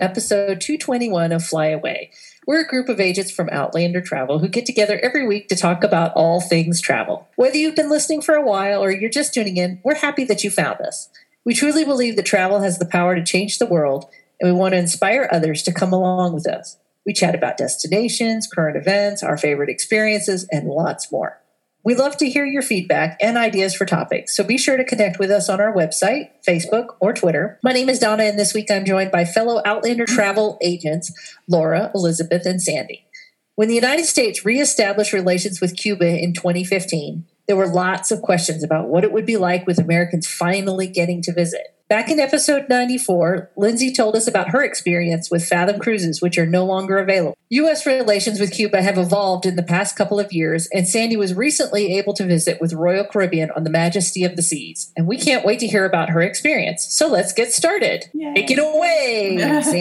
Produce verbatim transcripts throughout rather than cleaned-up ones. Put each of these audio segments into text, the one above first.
to episode two twenty-one of Fly Away. We're a group of agents from Outlander Travel who get together every week to talk about all things travel. Whether you've been listening for a while or you're just tuning in, we're happy that you found us. We truly believe that travel has the power to change the world, and we want to inspire others to come along with us. We chat about destinations, current events, our favorite experiences, and lots more. We love to hear your feedback and ideas for topics, so be sure to connect with us on our website, Facebook, or Twitter. My name is Donna, and this week I'm joined by fellow Outlander travel agents, Laura, Elizabeth, and Sandy. When the United States reestablished relations with Cuba in twenty fifteen, there were lots of questions about what it would be like with Americans finally getting to visit. Back in episode ninety-four, Lindsay told us about her experience with Fathom Cruises, which are no longer available. U S relations with Cuba have evolved in the past couple of years, and Sandy was recently able to visit with Royal Caribbean on the Majesty of the Seas. And we can't wait to hear about her experience. So let's get started. Yay. Take it away,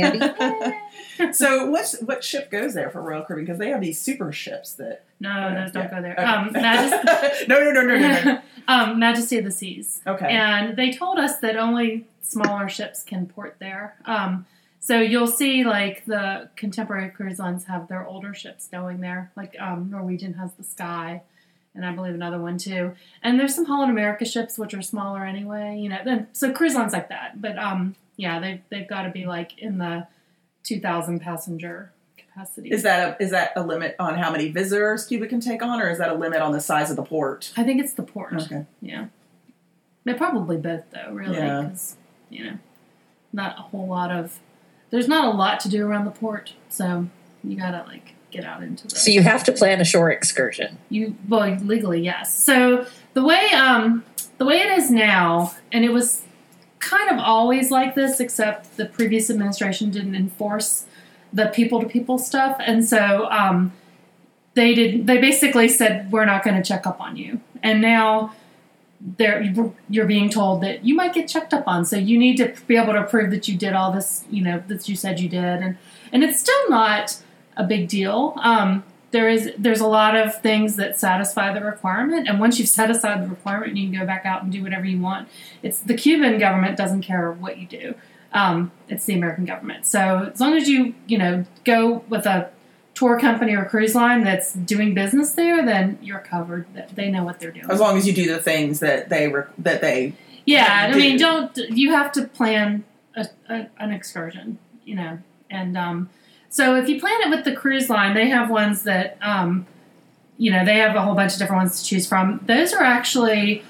Sandy. So what what ship goes there for Royal Caribbean? Because they have these super ships that... No, those don't yeah. go there. Okay. Um, Majesty, no, no, no, no, no, no. um, Majesty of the Seas. Okay. And they told us that only smaller ships can port there. Um, so you'll see, like, the contemporary cruise lines have their older ships going there. Like, um, Norwegian has the Sky, and I believe another one, too. And there's some Holland America ships, which are smaller anyway. You know, then so cruise lines like that. But, um, yeah, they've, they've got to be, like, in the two thousand passenger capacity. Is that a, is that a limit on how many visitors Cuba can take on, or is that a limit on the size of the port? I think it's the port. Okay. Yeah. They're probably both, though, really, Yeah. because, you know, not a whole lot of, there's not a lot to do around the port, so you gotta, like, get out into the... So you have to plan a shore excursion. You, well, legally, yes. So the way, um, the way it is now, and it was kind of always like this, except the previous administration didn't enforce the people-to-people stuff, and so um, they did. They basically said, we're not going to check up on you. And now they're, you're being told that you might get checked up on, so you need to be able to prove that you did all this, you know, that you said you did. And, and it's still not a big deal. Um, there is, there's a lot of things that satisfy the requirement, and once you've set aside the requirement, you can go back out and do whatever you want. It's the Cuban government doesn't care what you do. Um, it's the American government. So as long as you, you know, go with a tour company or cruise line that's doing business there, then you're covered. They know what they're doing. As long as you do the things that they re- that they yeah. do. I mean, don't you have to plan a, a, an excursion, you know, and um, so if you plan it with the cruise line, they have ones that um, you know, they have a whole bunch of different ones to choose from. Those are actually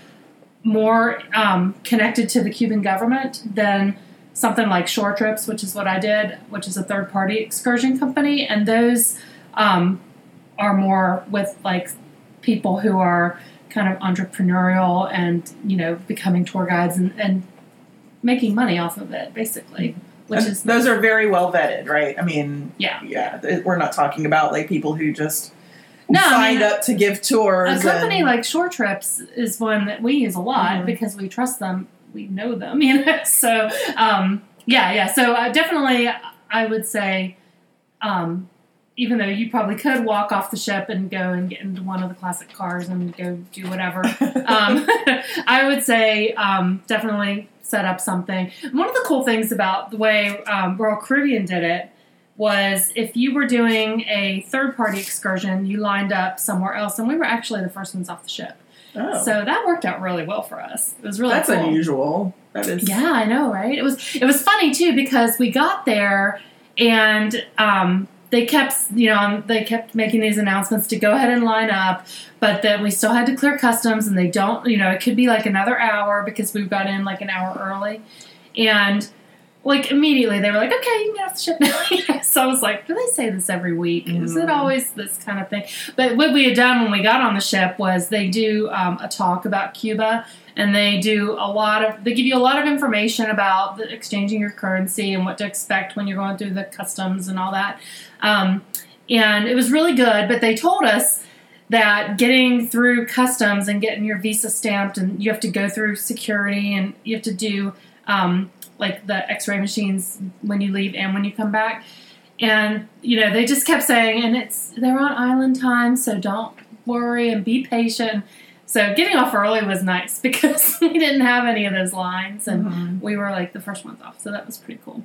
more um, connected to the Cuban government than something like Shore Trips, which is what I did, which is a third-party excursion company, and those um, are more with, like, people who are kind of entrepreneurial and, you know, becoming tour guides and, and making money off of it, basically. Which and is those are very well vetted, right? I mean, yeah, yeah. We're not talking about, like, people who just no, signed I mean, up to give tours. A company and, like Shore Trips is one that we use a lot mm-hmm. because we trust them. We know them, you know. So, um, yeah, yeah. So, uh, definitely, I would say, um, even though you probably could walk off the ship and go and get into one of the classic cars and go do whatever, um, I would say um, definitely set up something. One of the cool things about the way um, Royal Caribbean did it was if you were doing a third-party excursion, you lined up somewhere else, and we were actually the first ones off the ship. Oh. So that worked out really well for us. It was really That's cool. unusual. That is. Yeah, I know, right? It was it was funny too because we got there and um, they kept you know they kept making these announcements to go ahead and line up, but then we still had to clear customs and they don't you know it could be like another hour because we got in like an hour early, and like immediately they were like, okay, you can get off the ship now. So I was like, do they say this every week? Mm. Is it always this kind of thing? But what we had done when we got on the ship was they do um, a talk about Cuba, and they do a lot of, they give you a lot of information about the, exchanging your currency and what to expect when you're going through the customs and all that. Um, and it was really good, but they told us that getting through customs and getting your visa stamped, and you have to go through security, and you have to do um, like the x-ray machines when you leave and when you come back. And, you know, they just kept saying, and it's, they're on island time, so don't worry and be patient. So getting off early was nice because we didn't have any of those lines, and mm-hmm. we were like the first ones off. So that was pretty cool.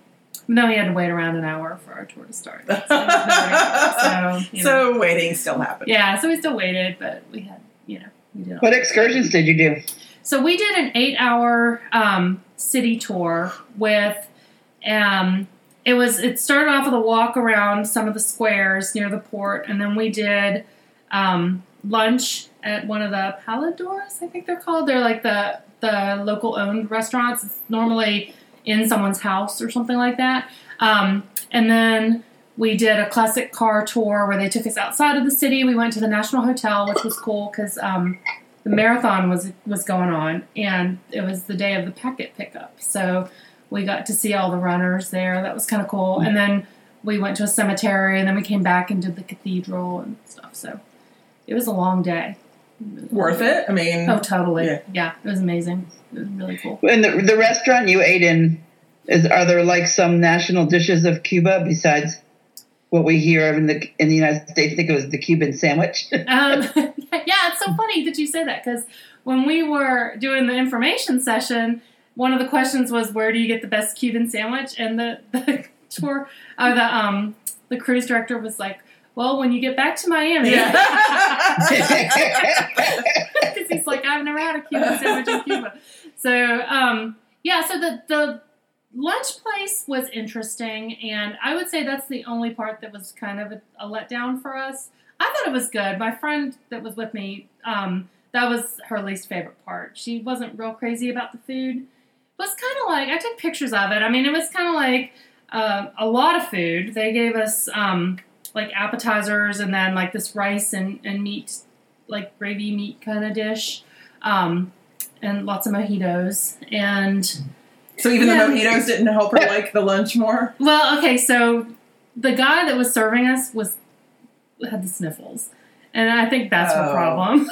No, we had to wait around an hour for our tour to start. So, so, you know. so waiting still happened. Yeah, so we still waited, but we had, you know, we did. What excursions did you do? So we did an eight-hour um, city tour with. Um, it was. It started off with a walk around some of the squares near the port, and then we did um, lunch at one of the Paladors, I think they're called. They're like the the local owned restaurants. It's normally in someone's house or something like that. Um, and then we did a classic car tour where they took us outside of the city. We went to the National Hotel, which was cool because um, the marathon was was going on, and it was the day of the packet pickup. So we got to see all the runners there. That was kind of cool. And then we went to a cemetery, and then we came back and did the cathedral and stuff. So it was a long day. Worth it? I mean... Oh, totally. Yeah, yeah it was amazing. It was really cool. And the, the restaurant you ate in, is are there like some national dishes of Cuba besides what we hear of in the in the United States? I think it was the Cuban sandwich. um, yeah, it's so funny that you say that because when we were doing the information session, one of the questions was, "Where do you get the best Cuban sandwich?" And the the tour, uh, the um, the cruise director was like, "Well, when you get back to Miami," because Yeah. he's like, "I've never had a Cuban sandwich in Cuba." So um, yeah, so the the lunch place was interesting, and I would say that's the only part that was kind of a, a letdown for us. I thought it was good. My friend that was with me, um, that was her least favorite part. She wasn't real crazy about the food. It was kind of like, I took pictures of it. I mean, it was kind of like uh, a lot of food. They gave us um, like appetizers and then like this rice and, and meat, like gravy meat kind of dish, um, and lots of mojitos. And So even yeah. the mojitos didn't help her like the lunch more? Well, okay, so the guy that was serving us was had the sniffles. And I think that's Oh. her problem.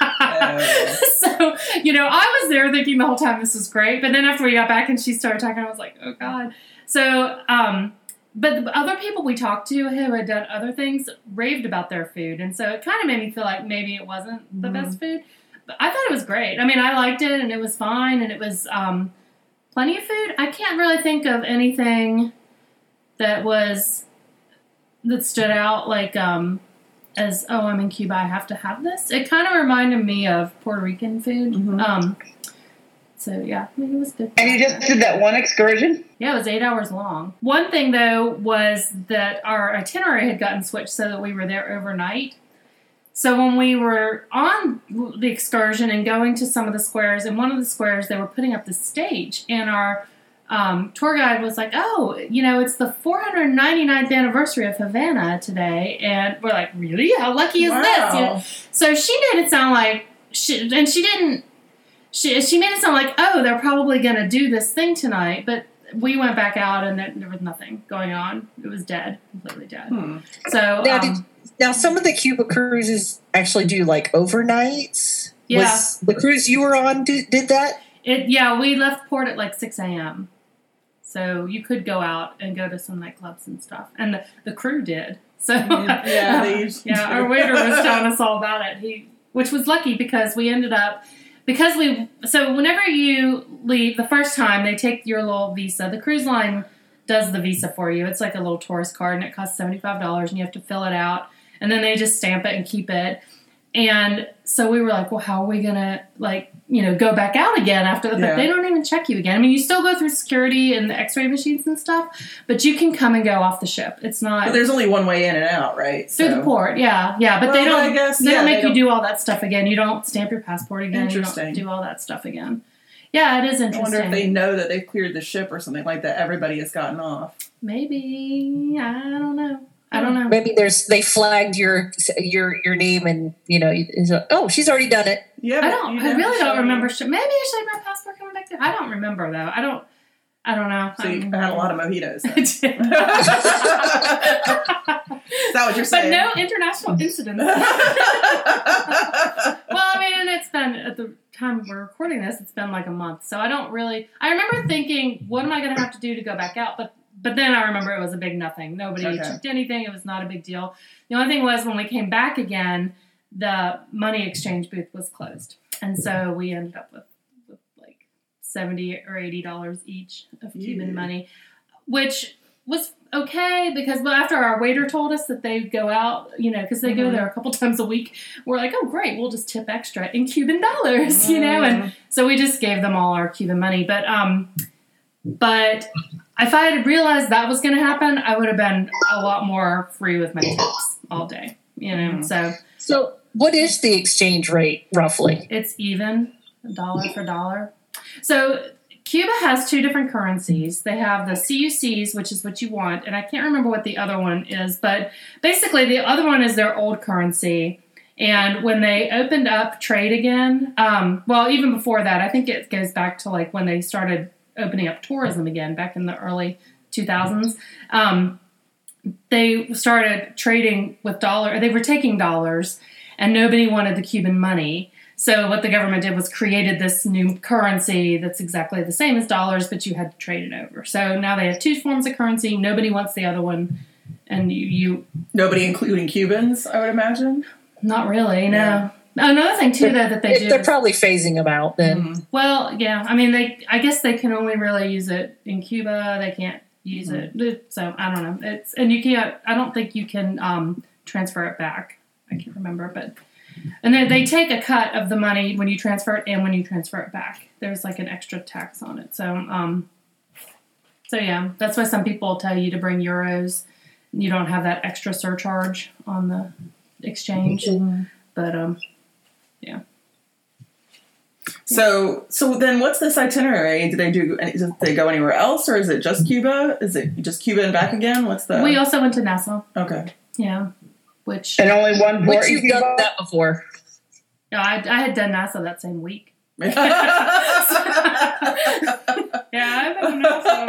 Oh. So, you know, I was there thinking the whole time this was great. But then after we got back and she started talking, I was like, oh, God. So, um, but the other people we talked to who had done other things raved about their food. And so it kind of made me feel like maybe it wasn't the Mhm. best food. But I thought it was great. I mean, I liked it and it was fine. And it was um, plenty of food. I can't really think of anything that was, that stood out like, um, as, oh, I'm in Cuba, I have to have this. It kind of reminded me of Puerto Rican food. Mhm. Um, so, yeah, I mean, it was good. And you just did that one excursion? Yeah, it was eight hours long. One thing, though, was that our itinerary had gotten switched so that we were there overnight. So when we were on the excursion and going to some of the squares, in one of the squares, they were putting up the stage, and our Um, tour guide was like, oh, you know, it's the four hundred ninety-ninth anniversary of Havana today. And we're like, really? How lucky is Wow. this? You know? So she made it sound like, she, and she didn't, she, she made it sound like, oh, they're probably going to do this thing tonight. But we went back out and there, there was nothing going on. It was dead, completely dead. Hmm. So, Now, um, did, now, some of the Cuba cruises actually do like overnights. Yeah. Was the cruise you were on do, did that? it, yeah, we left port at like six a.m. So you could go out and go to some nightclubs and stuff. And the, the crew did. So Yeah, they usually yeah, do. our waiter was telling us all about it. He, which was lucky because we ended up, because we, so whenever you leave, the first time they take your little visa, the cruise line does the visa for you. It's like a little tourist card and it costs seventy-five dollars and you have to fill it out. And then they just stamp it and keep it. And so we were like, well, how are we going to, like, you know, go back out again after the, Yeah. but they don't even check you again. I mean, you still go through security and the x-ray machines and stuff, but you can come and go off the ship. It's not But there's only one way in and out, right? through So- the port. Yeah. Yeah. But Well, they don't, I guess, they yeah, don't make they you do all that stuff again. You don't stamp your passport again. Interesting. You don't do all that stuff again. Yeah, it is I interesting. wonder if they know that they've cleared the ship or something like that. Everybody has gotten off. Maybe. I don't know. I don't know. Maybe there's they flagged your your your name and you know is a, oh she's already done it. Yeah, I but don't. you I have to really show don't remember. them. Sh- Maybe I should have my passport coming back there. I don't remember though. I don't. I don't know. So you I had a lot of mojitos. I then. did. Is that what you're But saying? no international incidents. Well, I mean, and it's been, at the time we're recording this, it's been like a month. So I don't really, I remember thinking, what am I going to have to do to go back out? But but then I remember it was a big nothing. Nobody Okay. checked anything. It was not a big deal. The only thing was when we came back again, the money exchange booth was closed. And so we ended up with, with like seventy or eighty dollars each of Cuban Yeah. money, which was okay because well, after our waiter told us that they go out, you know, because they mm-hmm. go there a couple times a week, we're like, oh, great, we'll just tip extra in Cuban dollars, mm-hmm. you know, and so we just gave them all our Cuban money. But um, but if I had realized that was going to happen, I would have been a lot more free with my tips all day, you know. Mm-hmm. So so what is the exchange rate roughly? It's even dollar for dollar. So Cuba has two different currencies. They have the C U Cs, which is what you want, and I can't remember what the other one is, but basically the other one is their old currency. And when they opened up trade again, um, well, even before that, I think it goes back to like when they started opening up tourism again back in the early two thousands. Um, they started trading with dollar. They were taking dollars, and nobody wanted the Cuban money. So what the government did was created this new currency that's exactly the same as dollars, but you had to trade it over. So now they have two forms of currency. Nobody wants the other one. And you... you Nobody, including Cubans, I would imagine? Not really, no. Yeah. Another thing, too, though, that they do... They're probably phasing them out, then. Mm-hmm. Well, yeah. I mean, they. I guess they can only really use it in Cuba. They can't use mm-hmm. it. So, I don't know. It's And you can't... I don't think you can um, transfer it back. I can't remember, but... And then they take a cut of the money when you transfer it and when you transfer it back. There's like an extra tax on it. So, um, so yeah, that's why some people tell you to bring euros. You don't have that extra surcharge on the exchange. Mm-hmm. But, um, yeah. So, so then what's this itinerary? Do they do, do they go anywhere else, or is it just Cuba? Is it just Cuba and back again? What's the... We also went to Nassau. Okay. Yeah. Which and only one port. Which you've done that before. No, I, I had done Nassau that same week. Yeah, I've been to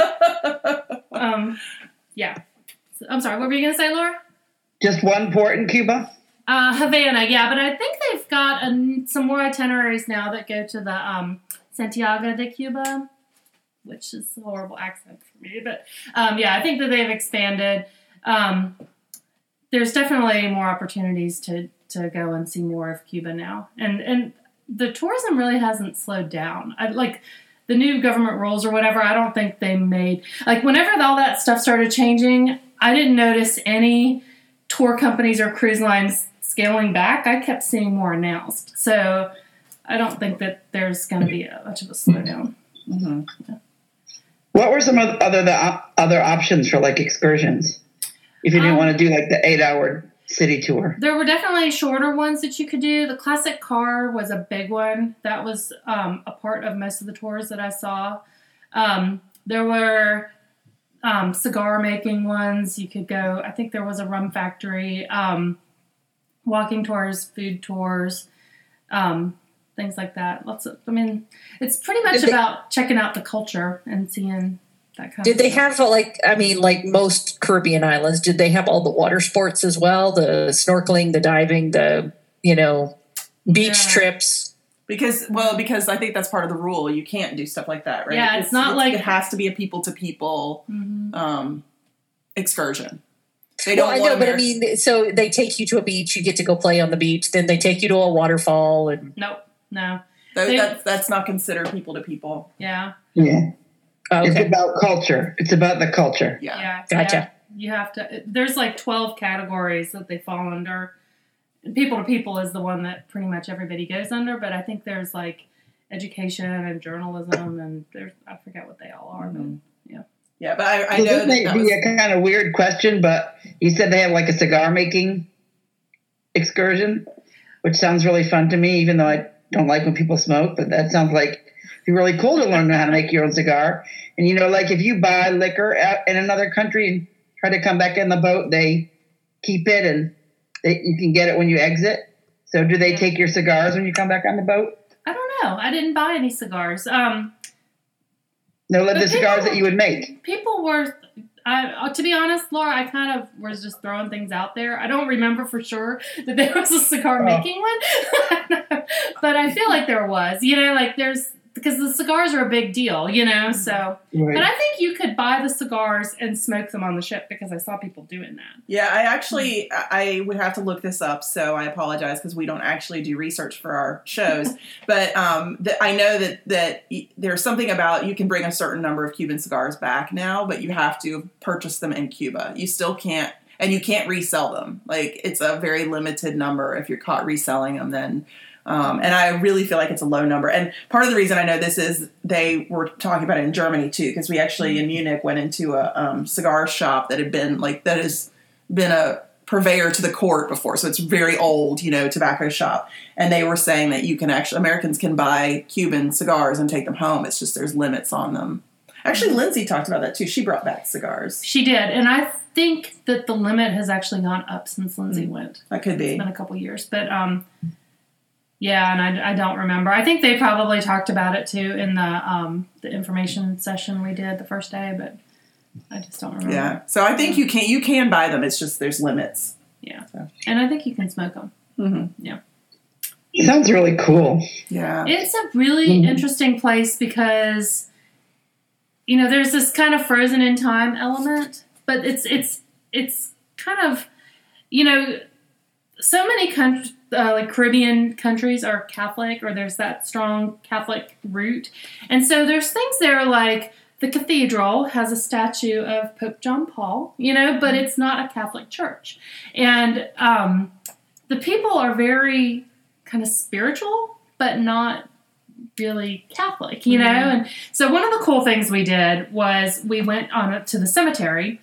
Nassau. Um, yeah. I'm sorry, what were you going to say, Laura? Just one port in Cuba? Uh, Havana, yeah, but I think they've got a, some more itineraries now that go to the um, Santiago de Cuba, which is a horrible accent for me, but um, yeah, I think that they've expanded. Um, There's definitely more opportunities to, to go and see more of Cuba now. And and the tourism really hasn't slowed down. I, like, the new government rules or whatever, I don't think they made... Like, whenever all that stuff started changing, I didn't notice any tour companies or cruise lines scaling back. I kept seeing more announced. So I don't think that there's going to be a, much of a slowdown. Mm-hmm. Yeah. What were some other the other options for, like, excursions? If you didn't um, want to do like the eight-hour city tour. There were definitely shorter ones that you could do. The classic car was a big one. That was um, a part of most of the tours that I saw. Um, there were um, cigar-making ones. You could go, I think there was a rum factory, um, walking tours, food tours, um, things like that. Lots of, I mean, it's pretty much they, about checking out the culture and seeing... Did they have, like, I mean, like most Caribbean islands, did they have all the water sports as well? The snorkeling, the diving, the, you know, beach yeah. trips? Because, well, because I think that's part of the rule. You can't do stuff like that, right? Yeah, it's, it's not it's, like... It has to be a people-to-people mm-hmm. um, excursion. They don't well, I know, but I mean, so they take you to a beach, you get to go play on the beach, then they take you to a waterfall. and Nope, no. That, they, that's, that's not considered people-to-people. Yeah. Yeah. Oh, okay. It's about culture. It's about the culture. Yeah. yeah gotcha. You have, you have to, there's like twelve categories that they fall under. People to people is the one that pretty much everybody goes under, but I think there's like education and journalism and there's, I forget what they all are, mm-hmm. but yeah. Yeah, but I, I so know this may that be was... a kind of weird question, but you said they have like a cigar making excursion, which sounds really fun to me, even though I don't like when people smoke, but that sounds like it'd be really cool to learn how to make your own cigar. And, you know, like if you buy liquor out in another country and try to come back in the boat, they keep it and they, you can get it when you exit. So do they take your cigars when you come back on the boat? I don't know. I didn't buy any cigars. Um, no, the people, cigars that you would make. People were, I, to be honest, Laura, I kind of was just throwing things out there. I don't remember for sure that there was a cigar making oh. one. But I feel like there was. You know, like there's, because the cigars are a big deal, you know. So, Right. but I think you could buy the cigars and smoke them on the ship because I saw people doing that. Yeah, I actually, I would have to look this up, so I apologize because we don't actually do research for our shows. But um, the, I know that, that y- there's something about you can bring a certain number of Cuban cigars back now, but you have to purchase them in Cuba. You still can't, and you can't resell them. Like, it's a very limited number. If you're caught reselling them, then... Um, and I really feel like it's a low number. And part of the reason I know this is they were talking about it in Germany too, because we actually in Munich went into a um, cigar shop that had been like, that has been a purveyor to the court before. So it's very old, you know, tobacco shop. And they were saying that you can actually, Americans can buy Cuban cigars and take them home. It's just there's limits on them. Actually, Lindsay talked about that too. She brought back cigars. She did. And I think that the limit has actually gone up since Lindsay mm. went. That could be. It's been a couple years. But, um, yeah, and I, I don't remember. I think they probably talked about it too in the um, the information session we did the first day, but I just don't remember. Yeah, so I think you can you can buy them. It's just there's limits. Yeah, so. And I think you can smoke them. Mm-hmm. Yeah, sounds really cool. Yeah, it's a really mm-hmm. interesting place because you know there's this kind of frozen in time element, but it's it's it's kind of you know so many countries. Uh, like Caribbean countries are Catholic, or there's that strong Catholic root. And so there's things there like the cathedral has a statue of Pope John Paul, you know, but it's not a Catholic church. And um, the people are very kind of spiritual, but not really Catholic, you know? Mm. And so one of the cool things we did was we went on up to the cemetery.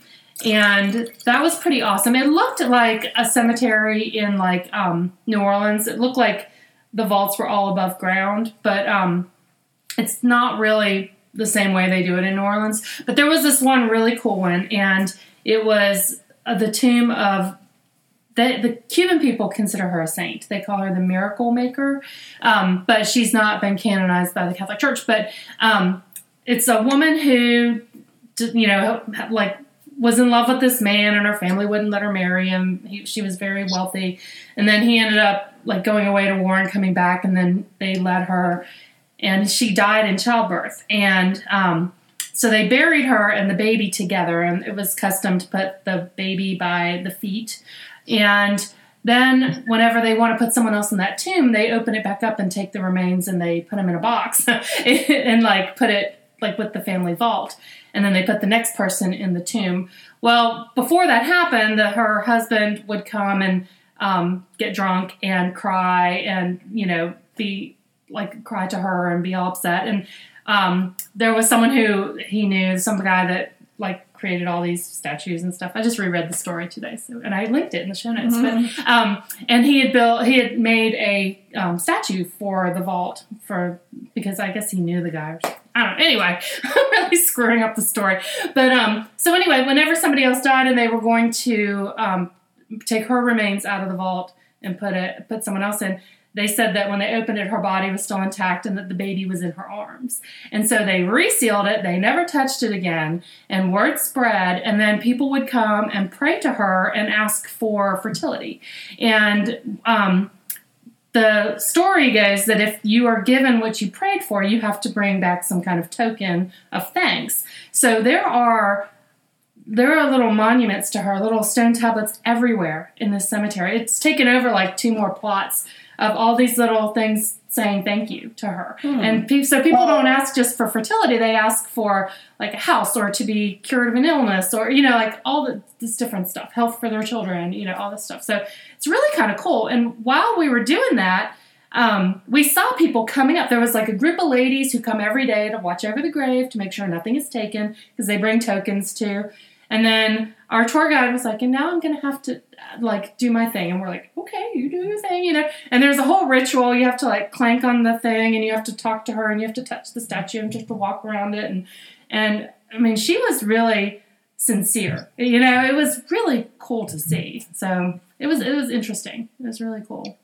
And that was pretty awesome. It looked like a cemetery in like um, New Orleans. It looked like the vaults were all above ground, but um, it's not really the same way they do it in New Orleans. But there was this one really cool one, and it was uh, the tomb of the, the Cuban people consider her a saint. They call her the miracle maker, um, but she's not been canonized by the Catholic Church. But um, it's a woman who, you know, like. was in love with this man, and her family wouldn't let her marry him. He, she was very wealthy. And then he ended up like going away to war and coming back, and then they let her, and she died in childbirth. And um, so they buried her and the baby together, and it was custom to put the baby by the feet. And then whenever they want to put someone else in that tomb, they open it back up and take the remains and they put them in a box and like put it like with the family vault. And then they put the next person in the tomb. Well, before that happened, the, her husband would come and um, get drunk and cry and, you know, be like cry to her and be all upset. And um, there was someone who he knew, some guy that like created all these statues and stuff. I just reread the story today, so and I linked it in the show notes. Mm-hmm. But um, and he had built, he had made a um, statue for the vault for because I guess he knew the guy. Or something. I don't know. Anyway, I'm really screwing up the story. But um, so anyway, whenever somebody else died and they were going to um, take her remains out of the vault and put it put someone else in, they said that when they opened it, her body was still intact and that the baby was in her arms. And so they resealed it. They never touched it again. And word spread. And then people would come and pray to her and ask for fertility. And um, the story goes that if you are given what you prayed for, you have to bring back some kind of token of thanks. So there are... There are little monuments to her, little stone tablets everywhere in this cemetery. It's taken over like two more plots of all these little things saying thank you to her. Hmm. And pe- so people don't ask just for fertility. They ask for like a house or to be cured of an illness or, you know, like all the, this different stuff, health for their children, you know, all this stuff. So it's really kind of cool. And while we were doing that, um, we saw people coming up. There was like a group of ladies who come every day to watch over the grave to make sure nothing is taken because they bring tokens too. And then our tour guide was like, and now I'm going to have to, like, do my thing. And we're like, okay, you do your thing, you know. And there's a whole ritual. You have to, like, clank on the thing, and you have to talk to her, and you have to touch the statue, and you have to walk around it. And, and I mean, she was really sincere. You know, it was really cool to see. So it was it was interesting. It was really cool.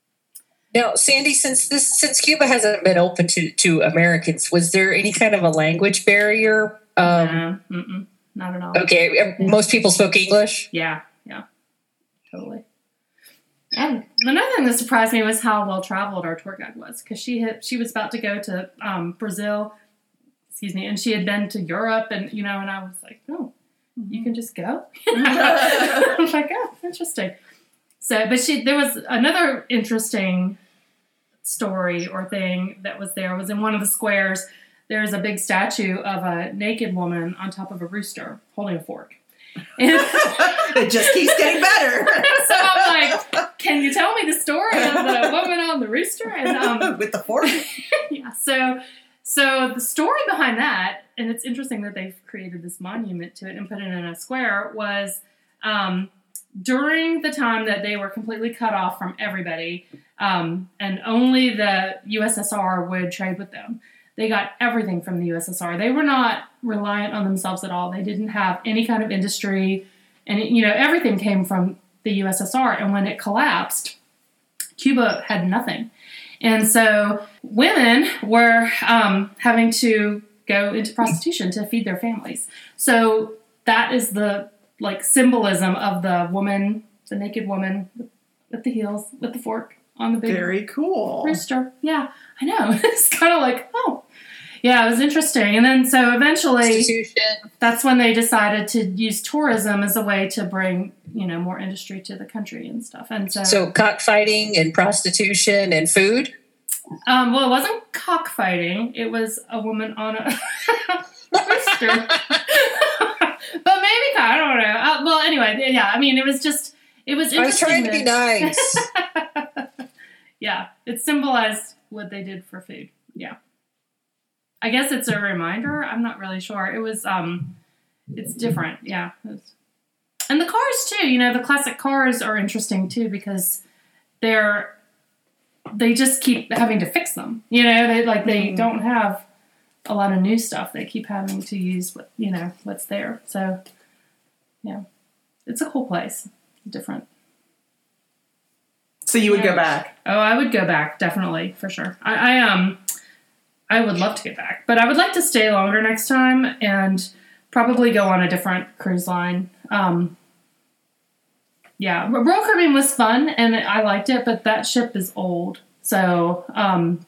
Now, Sandy, since this since Cuba hasn't been open to, to Americans, was there any kind of a language barrier? Um, no, mm-mm. Not at all. Okay, most people spoke English? Yeah, yeah, totally. And another thing that surprised me was how well traveled our tour guide was, because she had she was about to go to um, Brazil, excuse me, and she had been to Europe, and you know, and I was like, oh, you can just go. I was like, oh, interesting. So, but she there was another interesting story or thing that was there was in one of the squares. There's a big statue of a naked woman on top of a rooster holding a fork. And it just keeps getting better. So I'm like, can you tell me the story of the woman on the rooster? And um, with the fork? Yeah. So, so the story behind that, and it's interesting that they've created this monument to it and put it in a square, was um, during the time that they were completely cut off from everybody, um, and only the U S S R would trade with them. They got everything from the U S S R. They were not reliant on themselves at all. They didn't have any kind of industry. And, you know, everything came from the U S S R. And when it collapsed, Cuba had nothing. And so women were um, having to go into prostitution to feed their families. So that is the, like, symbolism of the woman, the naked woman with the heels, with the fork on the big Very cool. rooster. Yeah, I know. It's kind of like, oh. Yeah, it was interesting. And then so eventually that's when they decided to use tourism as a way to bring, you know, more industry to the country and stuff. And so, so cockfighting and prostitution and food? Um, well, it wasn't cockfighting. It was a woman on a rooster. But maybe, I don't know. Uh, well, anyway, yeah, I mean, it was just, it was interesting. I was trying to be nice. Yeah, it symbolized what they did for food. Yeah. I guess it's a reminder. I'm not really sure. It was, um, it's different. Yeah. It was. And the cars too, you know, the classic cars are interesting too, because they're, they just keep having to fix them. You know, they like, they mm. don't have a lot of new stuff. They keep having to use what, you know, what's there. So yeah, it's a cool place. Different. So you would yeah. go back? Oh, I would go back. Definitely. For sure. I, I, um, I would love to get back, but I would like to stay longer next time and probably go on a different cruise line. Um, yeah, Royal Caribbean was fun and I liked it, but that ship is old. So um,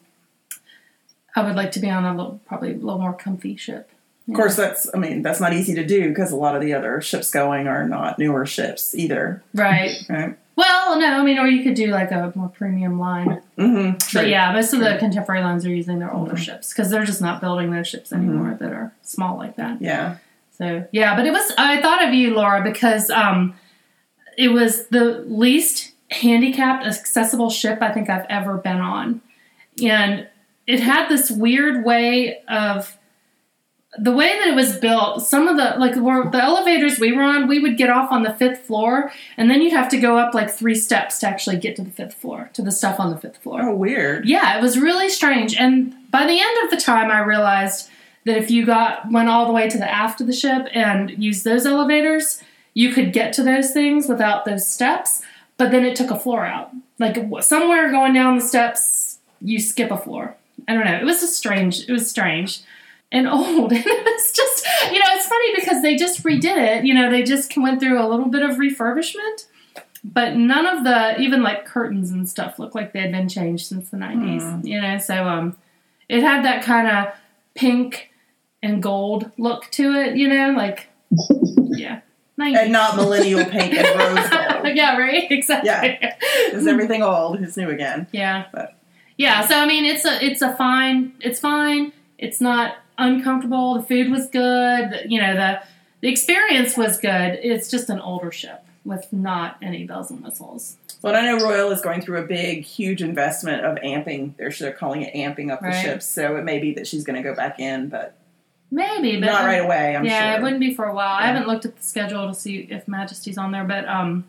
I would like to be on a little, probably a little more comfy ship. Yeah. Of course, that's, I mean, that's not easy to do because a lot of the other ships going are not newer ships either. Right. Right. Well, no, I mean, or you could do like a more premium line. Mm-hmm. But yeah, most of the contemporary lines are using their older mm-hmm. ships because they're just not building those ships anymore mm-hmm. that are small like that. Yeah. So, yeah, but it was, I thought of you, Laura, because um, it was the least handicapped, accessible ship I think I've ever been on. And it had this weird way of, the way that it was built, some of the, like, were the elevators we were on, we would get off on the fifth floor, and then you'd have to go up, like, three steps to actually get to the fifth floor, to the stuff on the fifth floor. Oh, weird. Yeah, it was really strange. And by the end of the time, I realized that if you got went all the way to the aft of the ship and used those elevators, you could get to those things without those steps, but then it took a floor out. Like, somewhere going down the steps, you skip a floor. I don't know. It was just strange. It was strange. And old. And it's just, you know, it's funny because they just redid it. You know, they just went through a little bit of refurbishment, but none of the, even like curtains and stuff looked like they had been changed since the nineties, mm. you know, so um, it had that kind of pink and gold look to it, you know, like, yeah. nineties. And not millennial pink and rose gold. Yeah, right? Exactly. Yeah. Is everything old is new again. Yeah. But. Yeah, so I mean, it's a, it's a fine, it's fine. It's not uncomfortable. The food was good. You know, the the experience was good. It's just an older ship with not any bells and whistles. Well, I know Royal is going through a big, huge investment of amping. They're, they're calling it amping up the right. ships. So it may be that she's going to go back in, but maybe, but not right away. I'm yeah, sure. Yeah, it wouldn't be for a while. Yeah. I haven't looked at the schedule to see if Majesty's on there, but um.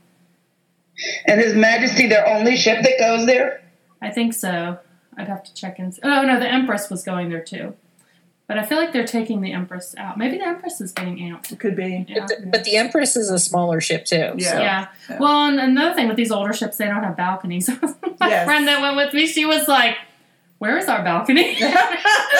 And is Majesty their only ship that goes there? I think so. I'd have to check and see. Oh no, the Empress was going there too. But I feel like they're taking the Empress out. Maybe the Empress is getting amped. It could be. Yeah. But, the, but the Empress is a smaller ship, too. Yeah. So. Yeah. Yeah. Well, and another thing with these older ships, they don't have balconies. My Yes. friend that went with me, she was like, where is our balcony? I'm like,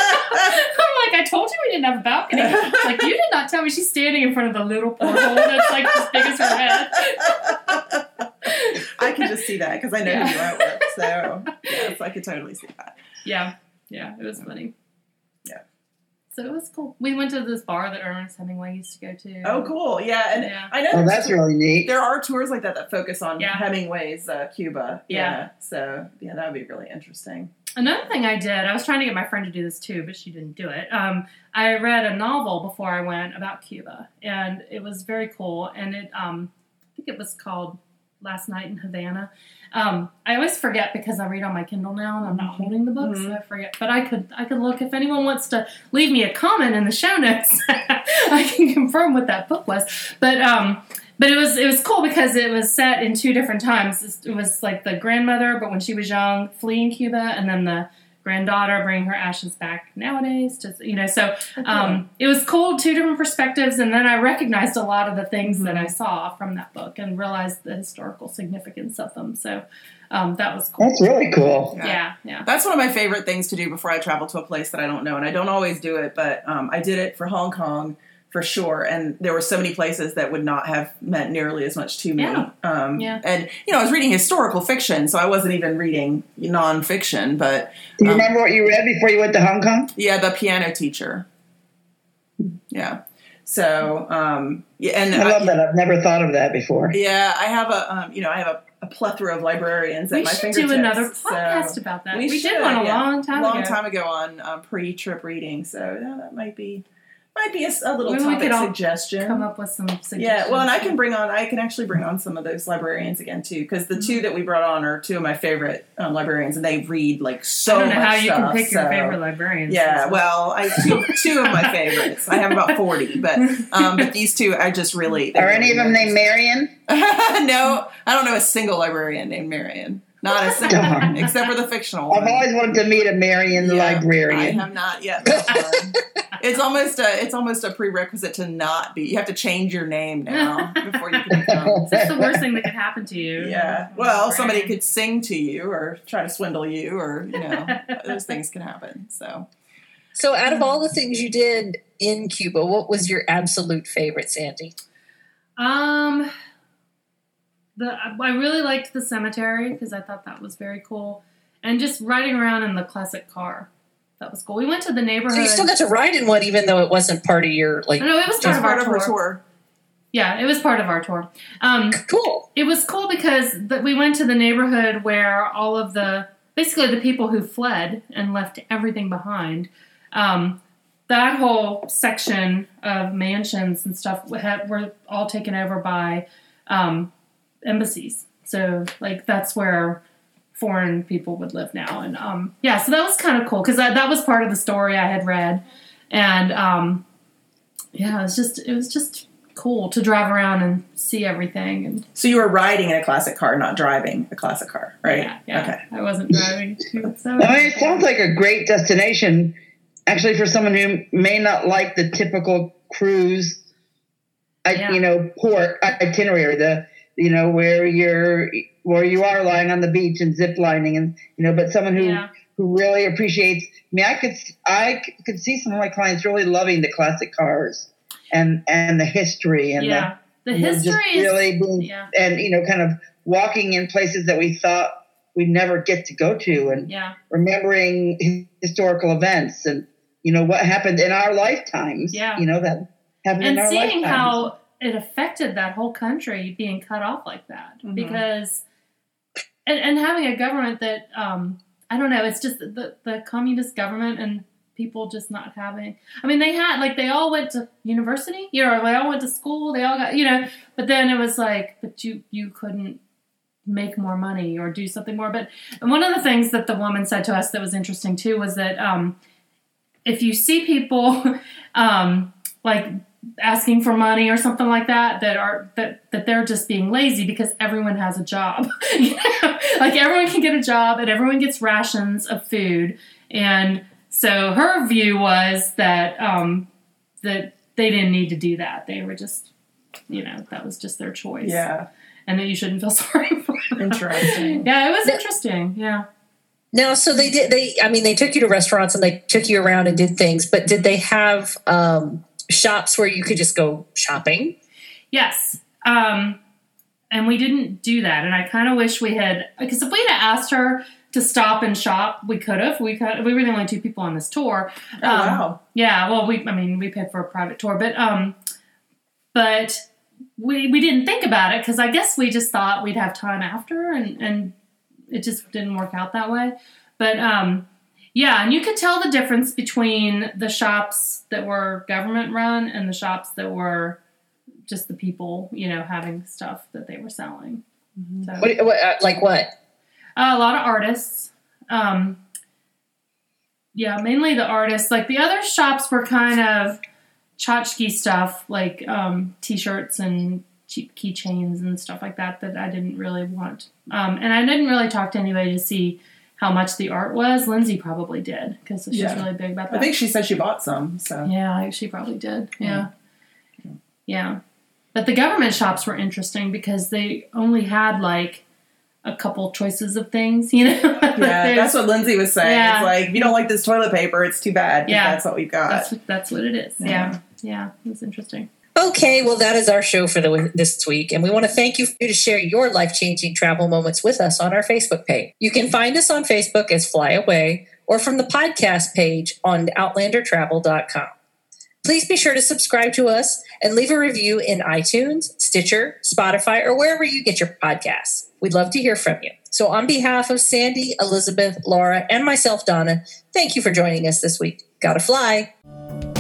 I told you we didn't have a balcony. Like, you did not tell me. She's standing in front of the little porthole that's like as big as her head. I I could just see that because I know Yeah. who you went with. So, yeah, so I could totally see that. Yeah, yeah, it was funny. Yeah. So it was cool. We went to this bar that Ernest Hemingway used to go to. Oh, cool. Yeah, and Yeah. I know Oh, there's that's really neat. there are tours like that that focus on Yeah. Hemingway's uh, Cuba. Yeah. So, yeah, that would be really interesting. Another thing I did, I was trying to get my friend to do this too, but she didn't do it. Um, I read a novel before I went about Cuba, and it was very cool. And it, um, I think it was called Last Night in Havana. Um, I always forget because I read on my Kindle now, and I'm not holding the book, Mhm. so I forget. But I could, I could look if anyone wants to leave me a comment in the show notes. I can confirm what that book was. But um, but it was it was cool because it was set in two different times. It was like the grandmother, but when she was young, fleeing Cuba, and then the granddaughter bringing her ashes back nowadays. To, you know, so um, it was cool, two different perspectives, and then I recognized a lot of the things that I saw from that book and realized the historical significance of them. So um, that was cool. That's really cool. Yeah, yeah. That's one of my favorite things to do before I travel to a place that I don't know. And I don't always do it, but um, I did it for Hong Kong for sure. And there were so many places that would not have meant nearly as much to me. Yeah. Um, Yeah. And, you know, I was reading historical fiction, so I wasn't even reading nonfiction. But Do you um, remember what you read before you went to Hong Kong? yeah, The Piano Teacher. Yeah. So, um, yeah, and I love that. I've never thought of that before. yeah, I have a, um, you know, I have a, a plethora of librarians at We my should fingertips. do another so- podcast about that. we We, should, did one a yeah. long time long ago. time ago on um, pre-trip reading, so yeah, that might be might be a, s- a little Maybe we topic could all suggestion. Come up with some suggestions. Yeah, well, and I can bring on, I can actually bring on some of those librarians again too, because the Mm-hmm. two that we brought on are two of my favorite um, librarians, and they read like so I don't know much how you stuff, can pick your so- favorite librarians. Yeah, So- well, I two, two of my favorites. I have about forty, but um, but these two, I just really. they Are any of really them named Marion? No, I don't know a single librarian named Marion. Not a single Darn. one, except for the fictional I've one. always wanted to meet a Marion Yeah, I librarian. have not yet. met one. It's almost a it's almost a prerequisite to not be. You have to change your name now before you can become. That's the worst thing that could happen to you. Yeah. Well, somebody could sing to you or try to swindle you, or you know, those things can happen. So. So, out of all the things you did in Cuba, what was your absolute favorite, Sandy? Um, the I really liked the cemetery because I thought that was very cool, and just riding around in the classic car, that was cool. We went to the neighborhood. So you still got to ride in one, even though it wasn't part of your like. No, it was part Just of our part of tour. her tour. Yeah, it was part of our tour. Um, Cool. It was cool because the, we went to the neighborhood where all of the, basically the people who fled and left everything behind, um, that whole section of mansions and stuff had, were all taken over by um, embassies. So, like, that's where foreign people would live now. And, um, yeah, so that was kind of cool because that, that was part of the story I had read. And, um, yeah, it was just, it was just cool to drive around and see everything. And So you were riding in a classic car, not driving a classic car, right? yeah, yeah. Okay. I wasn't driving too. So I mean, it sounds like a great destination, actually, for someone who may not like the typical cruise, I, Yeah. you know, port itinerary. The you know where you're where you are lying on the beach and zip lining, and you know, but someone who Yeah. who really appreciates. I mean, I could I could see some of my clients really loving the classic cars and and the history and yeah, the the you know, history just is really being yeah, and you know kind of walking in places that we thought we'd never get to go to and yeah, remembering hi- historical events and you know what happened in our lifetimes. Yeah. you know that happened and in our seeing lifetimes. how it affected that whole country being cut off like that Mhm. because and, and having a government that um I don't know, it's just the the communist government and people just not having. I mean, they had like they all went to university, you know, they all went to school, they all got, you know, but then it was like, but you you couldn't make more money or do something more. But and one of the things that the woman said to us that was interesting too was that um, if you see people um, like asking for money or something like that, that are that that they're just being lazy because everyone has a job. You know? Like everyone can get a job and everyone gets rations of food. And so her view was that um, that they didn't need to do that. They were just, you know, that was just their choice. Yeah. And that you shouldn't feel sorry for them. Interesting. Yeah, it was interesting. Yeah. Now, so they did. They, I mean, they took you to restaurants and they took you around and did things. But did they have um, shops where you could just go shopping? Yes. Um, and we didn't do that. And I kind of wish we had, because if we'd have asked her to stop and shop, we could have. We could. We were the only two people on this tour. Oh, um, wow. Yeah. Well, we. I mean, we paid for a private tour, but um, but we we didn't think about it because I guess we just thought we'd have time after, and and it just didn't work out that way. But um, yeah, and you could tell the difference between the shops that were government run and the shops that were just the people, you know, having stuff that they were selling. Mm-hmm. So, What, what, uh, like what? Uh, a lot of artists. Um, yeah, mainly the artists. Like the other shops were kind of tchotchke stuff, like um, T-shirts and cheap keychains and stuff like that that I didn't really want. Um, and I didn't really talk to anybody to see how much the art was. Lindsay probably did because she's Yeah. really big about that. I think she said she bought some. So Yeah, she probably did. Yeah. yeah. Yeah. But the government shops were interesting because they only had like a couple choices of things, you know? yeah, that's what Lindsay was saying. Yeah. It's like, if you don't like this toilet paper, it's too bad. 'Cause Yeah. that's what we've got. That's, that's what it is. Yeah. Yeah. Yeah. It was interesting. Okay, well, that is our show for the, this week, and we want to thank you for to share your life-changing travel moments with us on our Facebook page. You can find us on Facebook as Fly Away or from the podcast page on outlander travel dot com. Please be sure to subscribe to us and leave a review in iTunes, Stitcher, Spotify, or wherever you get your podcasts. We'd love to hear from you. So on behalf of Sandy, Elizabeth, Laura, and myself, Donna, thank you for joining us this week. Gotta fly.